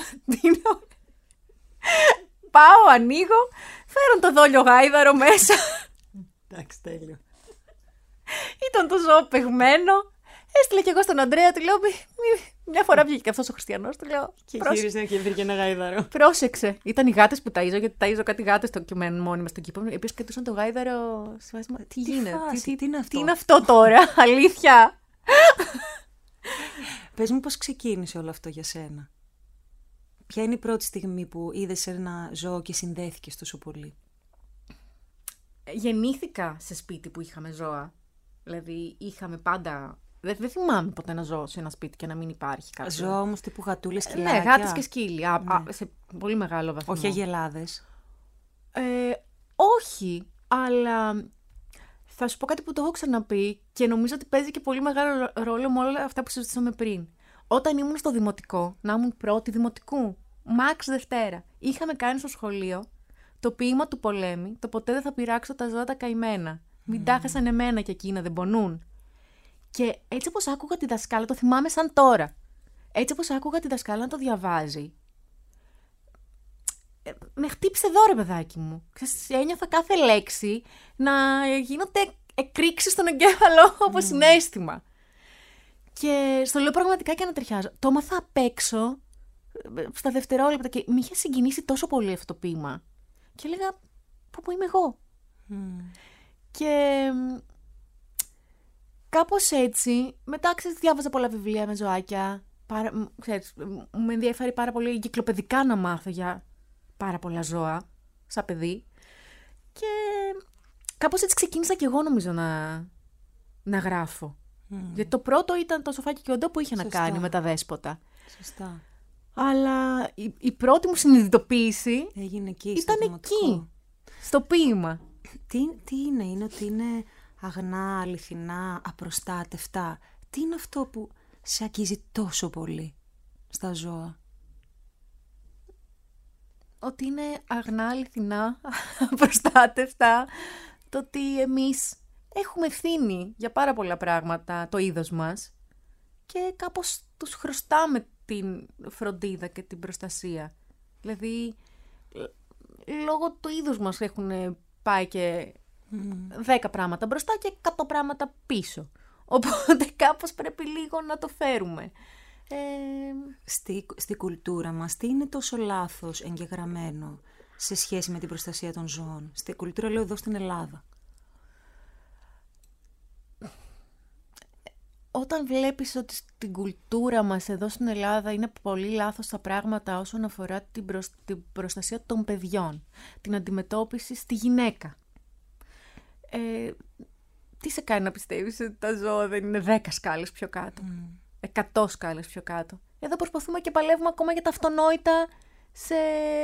C: πάω, ανοίγω, φέρουν το δόλιο γάιδαρο μέσα.
B: Εντάξει, τέλειο.
C: Ήταν το ζώο παιγμένο. Έστειλε κι εγώ στον Ανδρέα, του λέω, μια φορά βγήκε και αυτός ο χριστιανός, του λέω.
B: Και γύρισε και βρήκε ένα γάιδαρο.
C: Πρόσεξε. Ήταν οι γάτες που ταΐζω, γιατί ταΐζω κάτι γάτες και μένουν μόνοι στον κήπο. Οι οποίες κρατούσαν το γάιδαρο. Τι γίνεται,
B: τι, τι, τι, είναι αυτό?
C: τι είναι αυτό τώρα, αλήθεια.
B: Πες μου πώς ξεκίνησε όλο αυτό για σένα. Ποια είναι η πρώτη στιγμή που είδες ένα ζώο και συνδέθηκες τόσο πολύ?
C: Γεννήθηκα σε σπίτι που είχαμε ζώα. Δηλαδή είχαμε πάντα. Δεν, δεν θυμάμαι ποτέ ένα ζώο σε ένα σπίτι και να μην υπάρχει κάτι.
B: Ζώα όμως τύπου γατούλες, σκυλάκια.
C: Ναι, γάτες και σκύλοι. Α, ναι. α, σε πολύ μεγάλο βαθμό.
B: Όχι αγελάδες.
C: Ε, όχι, αλλά θα σου πω κάτι που το έχω ξαναπεί και νομίζω ότι παίζει και πολύ μεγάλο ρόλο με όλα αυτά που συζητήσαμε πριν. Όταν ήμουν στο δημοτικό, να ήμουν πρώτη δημοτικού, Μαξ Δευτέρα, είχαμε κάνει στο σχολείο το ποίημα του Πολέμη, το ποτέ δεν θα πειράξω τα ζώα τα καημένα. Μην mm. τα χάσαν εμένα και εκείνα δεν πονούν. Και έτσι όπως άκουγα τη δασκάλα, το θυμάμαι σαν τώρα. Έτσι όπως άκουγα τη δασκάλα να το διαβάζει, με χτύπησε εδώ ρε παιδάκι μου. Ένιωθα κάθε λέξη να γίνονται εκρήξεις στον εγκέφαλο όπως mm. συναίσθημα. Και στο λέω πραγματικά και να ταιριάζω. Το έμαθα απ' έξω στα δευτερόλεπτα και με είχε συγκινήσει τόσο πολύ αυτό το ποίημα. Και έλεγα, πού που είμαι εγώ. Mm. Και κάπως έτσι, μετά ξέρεις, διάβαζα πολλά βιβλία με ζωάκια. Πάρα, ξέρεις, με ενδιαφέρει πάρα πολύ εγκυκλοπαιδικά να μάθω για πάρα πολλά ζώα, σαν παιδί. Και κάπως έτσι ξεκίνησα κι εγώ νομίζω να, να γράφω. Mm. Γιατί το πρώτο ήταν το Σοφάκι και ο Ντό που είχε Σωστά. να κάνει με τα δέσποτα.
B: Σωστά.
C: Αλλά η, η πρώτη μου συνειδητοποίηση
B: έγινε εκεί,
C: ήταν εκεί, στο ποίημα.
B: Τι, τι είναι, είναι ότι είναι αγνά, αληθινά, απροστάτευτα. Τι είναι αυτό που σε αγγίζει τόσο πολύ στα ζώα?
C: Ότι είναι αγνά, αληθινά, απροστάτευτα. Το ότι εμείς έχουμε ευθύνη για πάρα πολλά πράγματα, το είδος μας, και κάπως τους χρωστάμε την φροντίδα και την προστασία. Δηλαδή, λόγω του είδους μας έχουν πάει και δέκα πράγματα μπροστά και εκατό πράγματα πίσω. Οπότε κάπως πρέπει λίγο να το φέρουμε. Ε...
B: Στη, στη κουλτούρα μας, τι είναι τόσο λάθος εγγεγραμμένο σε σχέση με την προστασία των ζώων? Στη κουλτούρα, λέω, εδώ στην Ελλάδα.
C: Όταν βλέπεις ότι στην κουλτούρα μας εδώ στην Ελλάδα είναι πολύ λάθος τα πράγματα όσον αφορά την, προσ... την προστασία των παιδιών, την αντιμετώπιση στη γυναίκα. Ε, τι σε κάνει να πιστεύεις ότι τα ζώα δεν είναι δέκα σκάλες πιο κάτω, mm. εκατό σκάλες πιο κάτω? Εδώ προσπαθούμε και παλεύουμε ακόμα για τα αυτονόητα σε...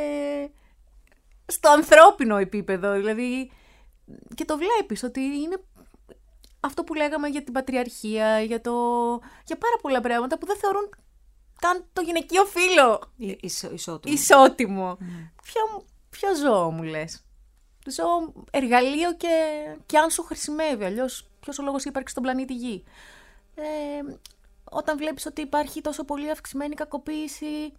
C: στο ανθρώπινο επίπεδο. Δηλαδή, και το βλέπεις ότι είναι αυτό που λέγαμε για την πατριαρχία, για, το... για πάρα πολλά πράγματα που δεν θεωρούν καν το γυναικείο φύλο
B: Ισο, ισότιμο.
C: ισότιμο. Mm. Ποιο, ποιο ζώο μου λες? Ζώο εργαλείο και, και αν σου χρησιμεύει, αλλιώς ποιος ο λόγος ύπαρξης στον πλανήτη Γη? Ε, όταν βλέπεις ότι υπάρχει τόσο πολύ αυξημένη κακοποίηση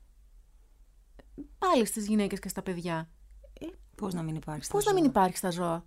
C: πάλι στις γυναίκες και στα παιδιά,
B: πώς να μην υπάρχει
C: πώς να μην υπάρχει στα ζώα?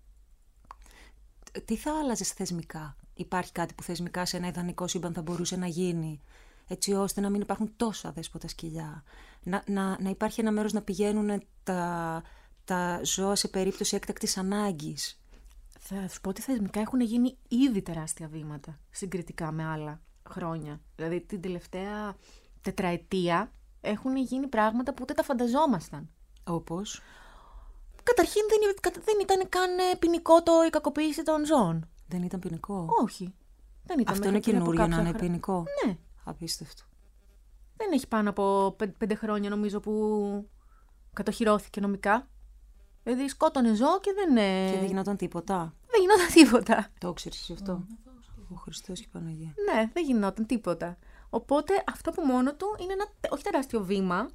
B: Τι θα άλλαζες θεσμικά? Υπάρχει κάτι που θεσμικά σε ένα ιδανικό σύμπαν θα μπορούσε να γίνει, έτσι ώστε να μην υπάρχουν τόσα δέσποτα σκυλιά? Να, να, να υπάρχει ένα μέρος να πηγαίνουν τα, τα ζώα σε περίπτωση έκτακτης ανάγκης?
C: Θα σου πω ότι θεσμικά έχουν γίνει ήδη τεράστια βήματα συγκριτικά με άλλα χρόνια. Δηλαδή την τελευταία τετραετία έχουν γίνει πράγματα που ούτε τα φανταζόμασταν.
B: Όπως?
C: Καταρχήν δεν, δεν ήταν καν ποινικό το η κακοποίηση των ζώων.
B: Δεν ήταν ποινικό?
C: Όχι. Δεν ήταν.
B: Αυτό είναι καινούριο να είναι χρα... ποινικό?
C: Ναι.
B: Απίστευτο.
C: Δεν έχει πάνω από πέντε, πέντε χρόνια νομίζω που κατοχυρώθηκε νομικά. Δηλαδή σκότωνε ζώο και δεν...
B: Και δεν γινόταν τίποτα.
C: Δεν γινόταν τίποτα.
B: Το ξέρεις αυτό? Mm. Ο Χριστός και η Παναγία.
C: Ναι, δεν γινόταν τίποτα. Οπότε αυτό που μόνο του είναι ένα όχι τεράστιο βήμα.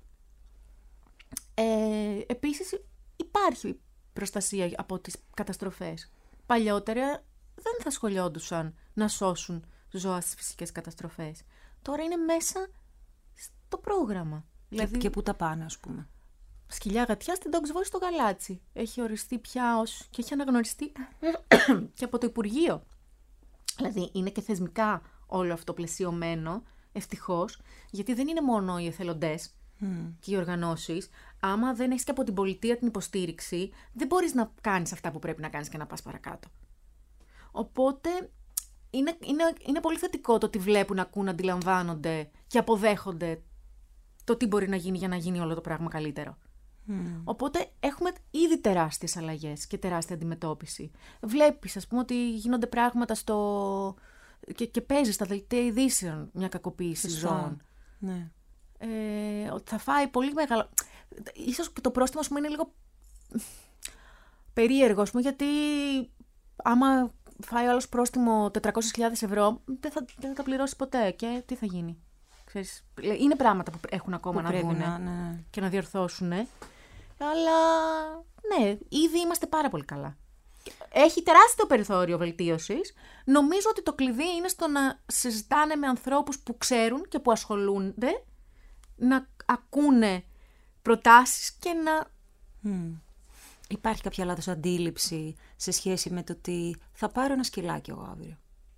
C: Ε, επίσης υπάρχει προστασία από τις καταστροφές. Παλιότερα δεν θα σχολιόντουσαν να σώσουν ζώα στις φυσικές καταστροφές. Τώρα είναι μέσα στο πρόγραμμα.
B: Και, δηλαδή, και πού τα πάνε, ας πούμε?
C: Σκυλιά γατιά στην Dogs Voice στο Γαλάτσι. Έχει οριστεί πια ως και έχει αναγνωριστεί και από το Υπουργείο. Δηλαδή είναι και θεσμικά όλο αυτό πλαισιωμένο, ευτυχώς, γιατί δεν είναι μόνο οι εθελοντές mm. και οι οργανώσεις. Άμα δεν έχεις και από την πολιτεία την υποστήριξη, δεν μπορείς να κάνεις αυτά που πρέπει να κάνεις και να πας παρακάτω. Οπότε είναι, είναι, είναι πολύ θετικό το ότι βλέπουν, ακούν, αντιλαμβάνονται και αποδέχονται το τι μπορεί να γίνει για να γίνει όλο το πράγμα καλύτερο. Mm. Οπότε έχουμε ήδη τεράστιες αλλαγές και τεράστια αντιμετώπιση. Βλέπεις, ας πούμε, ότι γίνονται πράγματα στο... και, και παίζει στα δελτία ειδήσεων μια κακοποίηση ζώων.
B: Ναι.
C: Ε, ότι θα φάει πολύ μεγάλο... Ίσως και το πρόστιμο, ας πούμε, είναι λίγο περίεργο, ας πούμε, γιατί άμα φάει ο άλλος πρόστιμο τετρακόσιες χιλιάδες ευρώ, δεν θα, δεν θα τα πληρώσει ποτέ. Και τι θα γίνει? Ξέρεις, είναι πράγματα που έχουν ακόμα που να βγουν ναι, ναι. και να διορθώσουν. Αλλά ναι, ήδη είμαστε πάρα πολύ καλά. Έχει τεράστιο περιθώριο βελτίωσης. Νομίζω ότι το κλειδί είναι στο να συζητάνε με ανθρώπους που ξέρουν και που ασχολούνται, να ακούνε προτάσεις και να...
B: Mm. Υπάρχει κάποια λάθος αντίληψη σε σχέση με το ότι θα πάρω ένα σκυλάκι εγώ αύριο?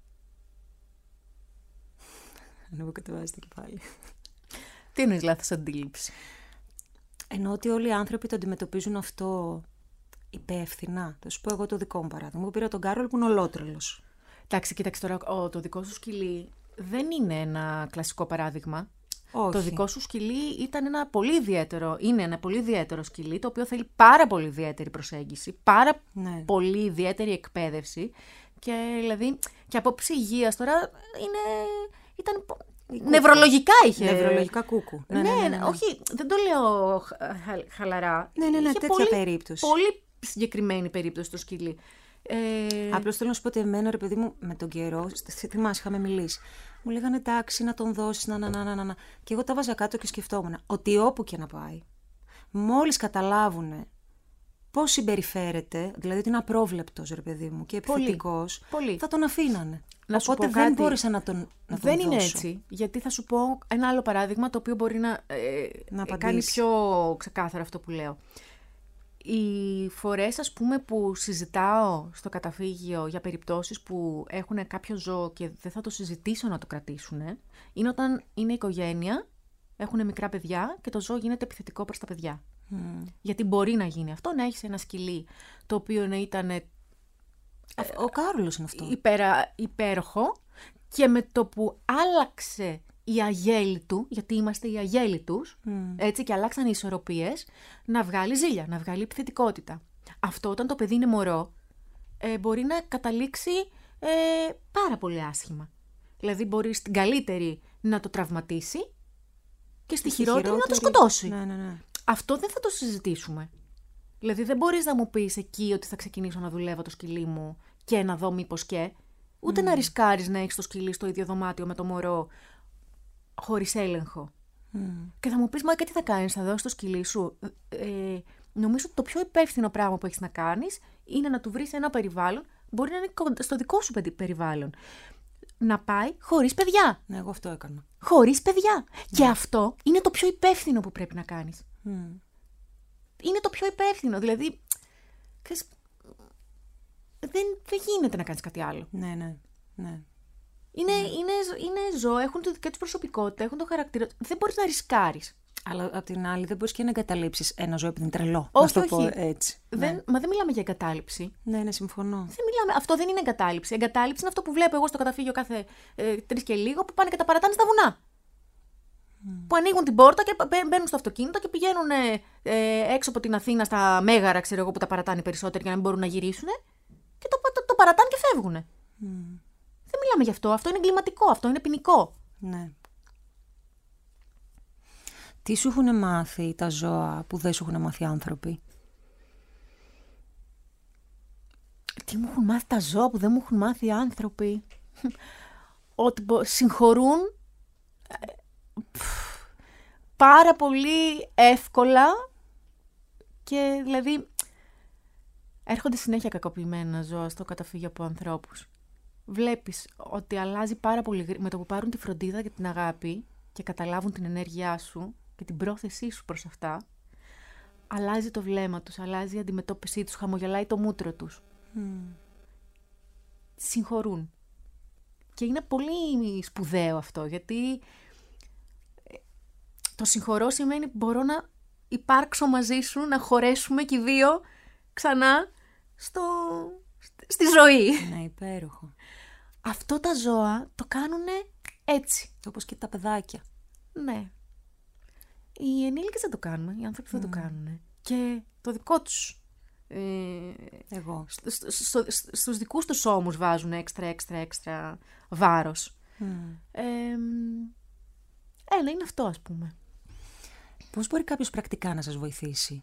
B: Ανεβοκατεβάζει το κεφάλι.
C: Τι εννοείς λάθος αντίληψη?
B: Εννοώ ότι όλοι οι άνθρωποι το αντιμετωπίζουν αυτό υπεύθυνα. Θα σου πω εγώ το δικό μου παράδειγμα. Εγώ πήρα τον Κάρολ που είναι ολότρελος.
C: Εντάξει, κοίταξε τώρα, ο, το δικό σου σκυλί δεν είναι ένα κλασικό παράδειγμα.
B: Όχι.
C: Το δικό σου σκυλί ήταν ένα πολύ ιδιαίτερο, είναι ένα πολύ ιδιαίτερο σκυλί, το οποίο θέλει πάρα πολύ ιδιαίτερη προσέγγιση, πάρα
B: ναι.
C: πολύ ιδιαίτερη εκπαίδευση. Και δηλαδή, και απόψη υγείας τώρα είναι, ήταν... Νευρολογικά είχε.
B: Νευρολογικά κούκου.
C: Ναι, ναι, ναι, ναι, όχι, δεν το λέω χα, χαλαρά.
B: Ναι, ναι, ναι,
C: είχε
B: τέτοια
C: πολύ,
B: περίπτωση.
C: Πολύ συγκεκριμένη περίπτωση το σκυλί. Ε...
B: Απλώς θέλω να σου πω ότι εμένα, ρε παιδί μου, με τον καιρό, θυμάσαι, είχαμε μιλήσει. Μου λέγανε εντάξει, να τον δώσεις, να, να, να, να, να. Και εγώ τα βάζα κάτω και σκεφτόμουν ότι όπου και να πάει, μόλις καταλάβουνε πώς συμπεριφέρεται, δηλαδή ότι είναι απρόβλεπτος, ρε παιδί μου, και επιθετικός,
C: πολύ.
B: θα τον αφήνανε.
C: Να σου
B: Οπότε
C: πω
B: δεν
C: κάτι,
B: μπόρεσα να τον, να τον
C: δεν
B: δώσω.
C: είναι έτσι, γιατί θα σου πω ένα άλλο παράδειγμα το οποίο μπορεί να, ε,
B: να
C: κάνει πιο ξεκάθαρο αυτό που λέω. Οι φορές, ας πούμε, που συζητάω στο καταφύγιο για περιπτώσεις που έχουν κάποιο ζώο και δεν θα το συζητήσω να το κρατήσουν, είναι όταν είναι οικογένεια, έχουν μικρά παιδιά και το ζώο γίνεται επιθετικό προς τα παιδιά. Mm. Γιατί μπορεί να γίνει αυτό, να έχεις ένα σκυλί το οποίο να ήταν...
B: Ο Κάρολος είναι αυτό.
C: Υπερα, υπέροχο, και με το που άλλαξε η αγέλη του, γιατί είμαστε οι αγέλοι τους, mm. έτσι, και αλλάξαν οι ισορροπίες, να βγάλει ζήλια, να βγάλει επιθετικότητα. Αυτό όταν το παιδί είναι μωρό, ε, μπορεί να καταλήξει ε, πάρα πολύ άσχημα. Δηλαδή μπορεί στην καλύτερη να το τραυματίσει και στη, στη χειρότερη, χειρότερη να το σκοτώσει.
B: Ναι, ναι, ναι.
C: Αυτό δεν θα το συζητήσουμε. Δηλαδή δεν μπορείς να μου πεις εκεί ότι θα ξεκινήσω να δουλεύω το σκυλί μου και να δω μήπως και, ούτε mm. να ρισκάρεις να έχεις το σκυλί στο ίδιο δωμάτιο με το μωρό χωρίς έλεγχο. Mm. Και θα μου πεις, μα και τι θα κάνεις, θα δώσεις το σκυλί σου. Ε, νομίζω ότι το πιο υπεύθυνο πράγμα που έχεις να κάνεις είναι να του βρεις ένα περιβάλλον, μπορεί να είναι στο δικό σου περιβάλλον, να πάει χωρίς παιδιά.
B: Ναι, εγώ αυτό έκανα.
C: Χωρίς παιδιά. Mm. Και αυτό είναι το πιο υπεύθυνο που πρέπει να κάνεις. Mm. Είναι το πιο υπεύθυνο. Δηλαδή, ξέρεις, δεν, δεν γίνεται να κάνεις κάτι άλλο.
B: Ναι, ναι, ναι.
C: Είναι, mm. είναι, είναι ζώα, έχουν τη δική τους προσωπικότητα, έχουν το χαρακτήρα. Δεν μπορείς να ρισκάρεις.
B: Αλλά απ' την άλλη δεν μπορείς και να εγκαταλείψεις ένα ζώο επειδή είναι τρελό.
C: Όχι,
B: να το
C: όχι.
B: πω έτσι.
C: Δεν,
B: ναι.
C: Μα δεν μιλάμε για εγκατάλειψη.
B: Ναι, ναι, συμφωνώ.
C: Δεν μιλάμε, αυτό δεν είναι εγκατάλειψη. Εγκατάλειψη είναι αυτό που βλέπω εγώ στο καταφύγιο κάθε ε, τρεις και λίγο, που πάνε και τα παρατάνε στα βουνά. Mm. Που ανοίγουν την πόρτα και μπαίνουν στο αυτοκίνητο και πηγαίνουν ε, ε, έξω από την Αθήνα στα μέγαρα, ξέρω εγώ, που τα παρατάνε περισσότεροι για να μην μπορούν να γυρίσουν. Και το, το, το παρατάνε και φεύγουν. Mm. Δεν μιλάμε γι' αυτό. Αυτό είναι εγκληματικό. Αυτό είναι ποινικό.
B: Ναι. Τι σου έχουν μάθει τα ζώα που δεν σου έχουν μάθει άνθρωποι?
C: Τι μου έχουν μάθει τα ζώα που δεν μου έχουν μάθει οι άνθρωποι? Ότι συγχωρούν πάρα πολύ εύκολα και δηλαδή έρχονται συνέχεια κακοποιημένα ζώα στο καταφύγιο από ανθρώπους. Βλέπεις ότι αλλάζει πάρα πολύ γρήγορα με το που πάρουν τη φροντίδα και την αγάπη και καταλάβουν την ενέργειά σου και την πρόθεσή σου προς αυτά, αλλάζει το βλέμμα τους, αλλάζει η αντιμετώπιση τους, χαμογελάει το μούτρο τους. Mm. Συγχωρούν. Και είναι πολύ σπουδαίο αυτό, γιατί το συγχωρώ σημαίνει μπορώ να υπάρξω μαζί σου, να χωρέσουμε και οι δύο ξανά στο... στη ζωή.
B: Ναι, υπέροχο.
C: Αυτό τα ζώα το κάνουνε έτσι.
B: Όπως και τα παιδάκια.
C: Ναι. Οι ενήλικες δεν το κάνουμε, οι άνθρωποι mm. δεν το κάνουνε. Και το δικό τους... Ε,
B: Εγώ.
C: Στο, στο, στο, στους δικούς τους ώμους βάζουν έξτρα, έξτρα, έξτρα βάρος. Mm. Ε, ένα είναι αυτό, ας πούμε.
B: Πώς μπορεί κάποιος πρακτικά να σας βοηθήσει?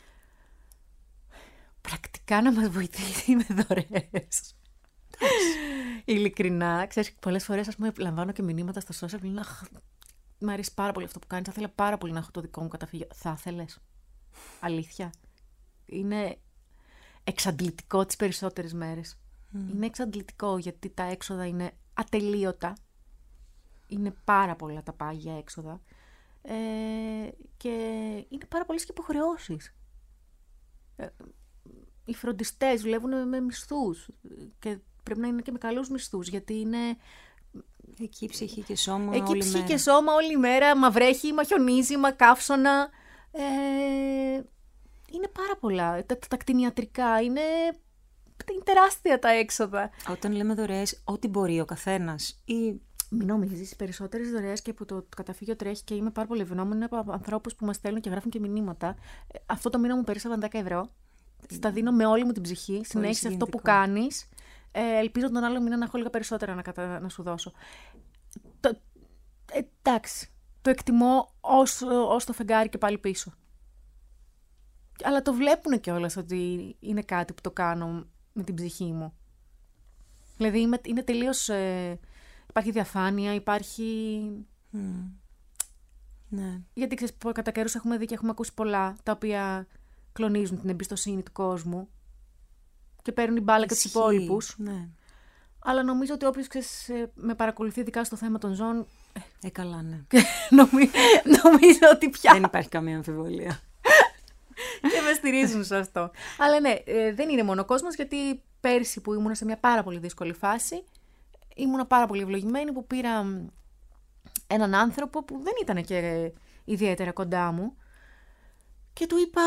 C: Πρακτικά να μας βοηθήσει με δωρεές. Ειλικρινά, ξέρεις, πολλές φορές ας πούμε λαμβάνω και μηνύματα στα social, λένε αχ, μ' αρέσει πάρα πολύ αυτό που κάνεις, θα ήθελα πάρα πολύ να έχω το δικό μου καταφύγιο. Θα ήθελες? Αλήθεια? Είναι εξαντλητικό τις περισσότερες μέρες. Mm. Είναι εξαντλητικό γιατί τα έξοδα είναι ατελείωτα. Είναι πάρα πολλά τα πάγια έξοδα. Ε, και είναι πάρα πολλές και υποχρεώσεις. Ε, οι φροντιστές δουλεύουν με μισθούς και πρέπει να είναι και με καλούς μισθούς, γιατί είναι...
B: Εκεί ψυχή και σώμα
C: Εκεί
B: όλη
C: ψυχή
B: μέρα.
C: και σώμα όλη μέρα, μα βρέχει, μα χιονίζει, μα καύσωνα. Ε, είναι πάρα πολλά. Τα, τα κτηνιατρικά είναι... είναι τεράστια τα έξοδα.
B: Όταν λέμε δωρεές, ό,τι μπορεί ο καθένας ή
C: Μην νομίζεις, οι περισσότερες δωρεές και που το, το καταφύγιο τρέχει και είμαι πάρα πολύ ευγνώμων είναι από ανθρώπους που μας στέλνουν και γράφουν και μηνύματα. Αυτό το μήνα μου περίσσευαν δέκα ευρώ. Στα δίνω με όλη μου την ψυχή. Συνέχισε αυτό που κάνεις. Ε, ελπίζω τον άλλο μήνα να έχω λίγα περισσότερα να, κατα... να σου δώσω. Το... Ε, εντάξει. Το εκτιμώ ως, ως το φεγγάρι και πάλι πίσω. Αλλά το βλέπουν κιόλας ότι είναι κάτι που το κάνω με την ψυχή μου. Δηλαδή είμαι, είναι τελείως... Ε, υπάρχει διαφάνεια, υπάρχει...
B: Mm. Ναι.
C: Γιατί ξέρεις, κατά καιρούς έχουμε δει και έχουμε ακούσει πολλά τα οποία κλονίζουν την εμπιστοσύνη του κόσμου και παίρνουν την μπάλα και τους υπόλοιπους.
B: Ναι.
C: Αλλά νομίζω ότι όποιος ξέρεις, με παρακολουθεί ειδικά στο θέμα των ζώων...
B: Ε, καλά, ναι.
C: νομίζω, νομίζω ότι πια...
B: Δεν υπάρχει καμία αμφιβολία.
C: Και με στηρίζουν σε αυτό. Αλλά ναι, ε, δεν είναι μόνο ο κόσμος, γιατί πέρσι που ήμουν σε μια πάρα πολύ δύσκολη φάση, ήμουν πάρα πολύ ευλογημένη που πήρα έναν άνθρωπο που δεν ήταν και ιδιαίτερα κοντά μου και του είπα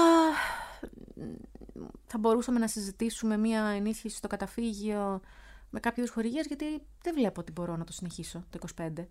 C: θα μπορούσαμε να συζητήσουμε μια ενίσχυση στο καταφύγιο με κάποιες χορηγίες, γιατί δεν βλέπω ότι μπορώ να το συνεχίσω το είκοσι πέντε.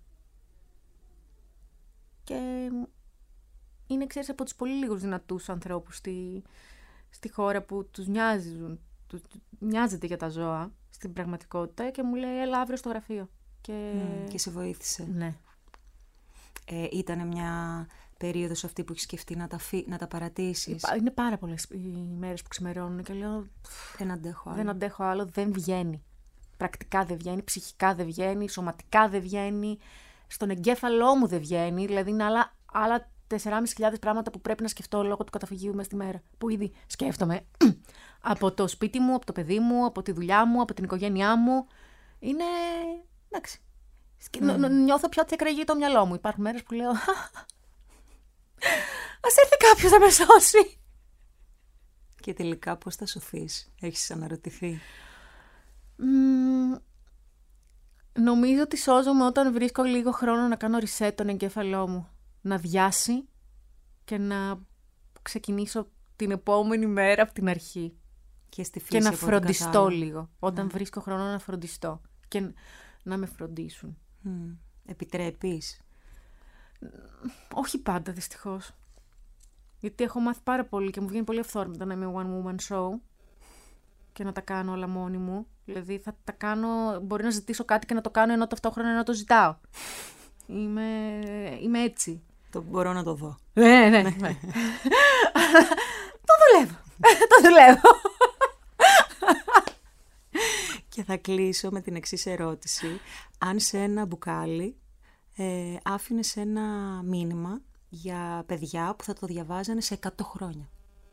C: Και είναι, ξέρεις, από τους πολύ λίγους δυνατούς ανθρώπους στη, στη χώρα που τους νοιάζουν, τους νοιάζεται για τα ζώα στην πραγματικότητα και μου λέει έλα αύριο στο γραφείο. Και,
B: mm, και σε βοήθησε.
C: Ναι.
B: Ε, ήταν μια περίοδος αυτή που έχεις σκεφτεί να τα, φύ, να τα παρατήσεις.
C: Είναι πάρα πολλές οι μέρες που ξημερώνουν και λέω
B: δεν αντέχω άλλο.
C: Δεν αντέχω άλλο, δεν βγαίνει. Πρακτικά δεν βγαίνει, ψυχικά δεν βγαίνει, σωματικά δεν βγαίνει, στον εγκέφαλό μου δεν βγαίνει. Δηλαδή είναι άλλα, άλλα τεσσεράμισι χιλιάδες πράγματα που πρέπει να σκεφτώ λόγω του καταφυγίου μέσα στη μέρα. Που ήδη σκέφτομαι από το σπίτι μου, από το παιδί μου, από τη δουλειά μου, από την οικογένειά μου. Είναι. Εντάξει. Mm. Νιώθω πια ότι εκραγεί το μυαλό μου. Υπάρχουν μέρες που λέω. Ας έρθει κάποιος να με σώσει.
B: Και τελικά πώς θα σωθείς, έχεις αναρωτηθεί?
C: Mm, νομίζω ότι σώζομαι όταν βρίσκω λίγο χρόνο να κάνω reset τον εγκέφαλό μου. Να διάσει και να ξεκινήσω την επόμενη μέρα από την αρχή.
B: Και, στη φύση,
C: και να φροντιστώ λίγο. Όταν
B: mm.
C: βρίσκω χρόνο να φροντιστώ. Και να με φροντίσουν.
B: Mm. Επιτρέπεις?
C: Όχι πάντα, δυστυχώς. Γιατί έχω μάθει πάρα πολύ και μου βγαίνει πολύ αυθόρμητα να είμαι one woman show και να τα κάνω όλα μόνη μου. Δηλαδή θα τα κάνω, μπορεί να ζητήσω κάτι και να το κάνω ενώ ταυτόχρονα να το ζητάω. Είμαι, είμαι έτσι.
B: Το μπορώ να το δω.
C: Ναι, ναι, ναι. Το δουλεύω. Το δουλεύω.
B: Και θα κλείσω με την εξής ερώτηση. Αν σε ένα μπουκάλι ε, άφηνες ένα μήνυμα για παιδιά που θα το διαβάζανε σε εκατό χρόνια,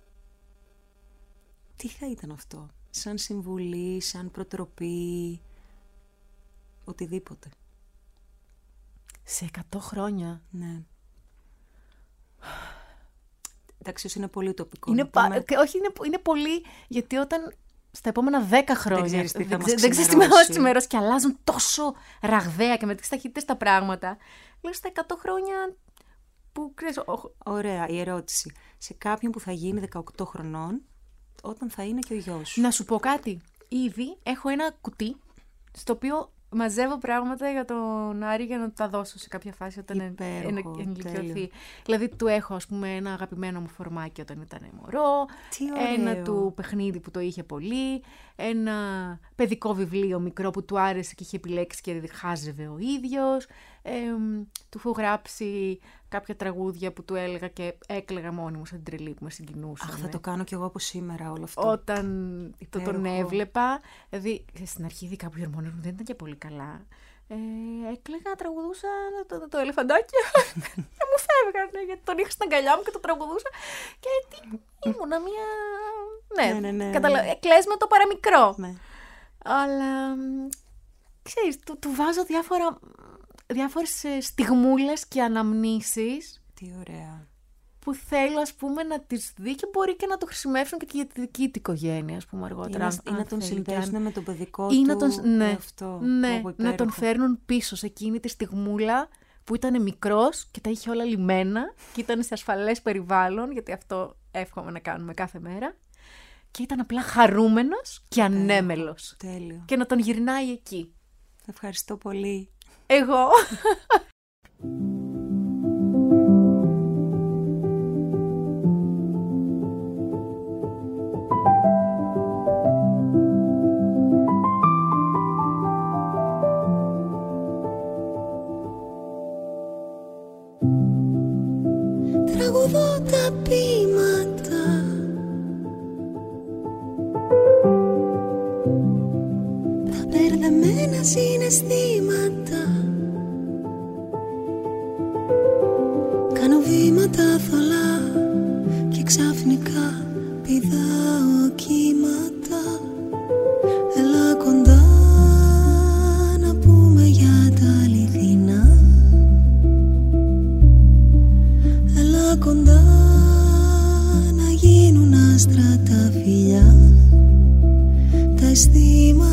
B: τι θα ήταν αυτό? Σαν συμβουλή, σαν προτροπή, οτιδήποτε.
C: Σε εκατό χρόνια?
B: Ναι. Εντάξει, είναι πολύ τοπικό.
C: Είναι πα... πούμε... Όχι, είναι, είναι πολύ, γιατί όταν στα επόμενα δέκα χρόνια
B: δεν ξέρεις τι θα
C: δεν,
B: μας
C: δεν ξέρεις τι θα μας ξημερώσει και αλλάζουν τόσο ραγδαία και με τις ταχύτητες τα πράγματα. Λέω στα εκατό χρόνια που ξέρεις...
B: Ωραία, η ερώτηση. Σε κάποιον που θα γίνει δεκαοκτώ χρονών, όταν θα είναι και ο γιος σου.
C: Να σου πω κάτι. Ήδη έχω ένα κουτί στο οποίο μαζεύω πράγματα για τον Άρη για να τα δώσω σε κάποια φάση όταν ενηλικιωθεί. Δηλαδή του έχω, ας πούμε, ένα αγαπημένο μου φορμάκι όταν ήταν μωρό, ένα του παιχνίδι που το είχε πολύ, ένα παιδικό βιβλίο μικρό που του άρεσε και είχε επιλέξει και χάζευε ο ίδιος, ε, του έχω γράψει κάποια τραγούδια που του έλεγα και έκλαιγα μόνη μου σαν την τρελή που με συγκινούσαν.
B: Αχ, θα το κάνω κι εγώ από σήμερα όλο αυτό.
C: Όταν το τον έβλεπα, δηλαδή στην αρχή ειδικά που οι ορμόνες μου δεν ήταν και πολύ καλά, ε, έκλαιγα, τραγουδούσα το, το, το ελεφαντάκι και μου φεύγανε γιατί τον είχα στην αγκαλιά μου και το τραγουδούσα και τι, ήμουνα μια... Ναι, ναι, ναι, ναι. Καταλα... Ε, κλαις με το παραμικρό. Ναι. Αλλά, ξέρεις, του, του βάζω διάφορα... διάφορες στιγμούλες και αναμνήσεις.
B: Τι ωραία.
C: Που θέλω, ας πούμε, να τις δει και μπορεί και να το χρησιμεύσουν και για τη δική του οικογένεια, ας πούμε, αργότερα.
B: Ή να, να τον συνδέσουν αν... με τον παιδικό
C: ή
B: του
C: να τον... ναι,
B: αυτό.
C: Ναι, να τον φέρνουν πίσω σε εκείνη τη στιγμούλα που ήταν μικρός και τα είχε όλα λιμένα και ήταν σε ασφαλές περιβάλλον, γιατί αυτό εύχομαι να κάνουμε κάθε μέρα. Και ήταν απλά χαρούμενος και ανέμελος.
B: Τέλειο.
C: Και να τον γυρνάει εκεί.
B: Ευχαριστώ πολύ.
C: Εγώ.
A: Τραγουδώ τα ποίηματα, τα μπερδεμένα συναισθήματα. Κάνω βήματα θολά και ξαφνικά πηδάω κύματα. Έλα κοντά να πούμε για τα αληθινά. Έλα κοντά να γίνουν άστρα τα φιλιά, τα αισθήματα.